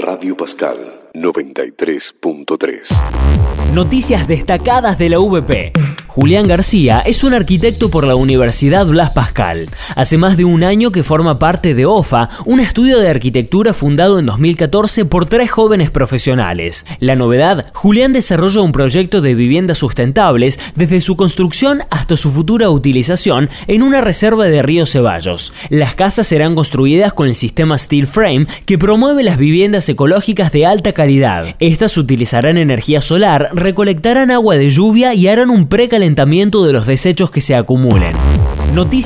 Radio Pascal 93.3. Noticias destacadas de la UBP. Julián García es un arquitecto por la Universidad Blas Pascal. Hace más de un año que forma parte de OFA, un estudio de arquitectura fundado en 2014 por 3 jóvenes profesionales. La novedad, Julián desarrolla un proyecto de viviendas sustentables desde su construcción hasta su futura utilización en una reserva de Río Ceballos. Las casas serán construidas con el sistema Steel Frame que promueve las viviendas ecológicas de alta calidad. Estas utilizarán energía solar, recolectarán agua de lluvia y harán un precalentamiento de los desechos que se acumulen. Noticias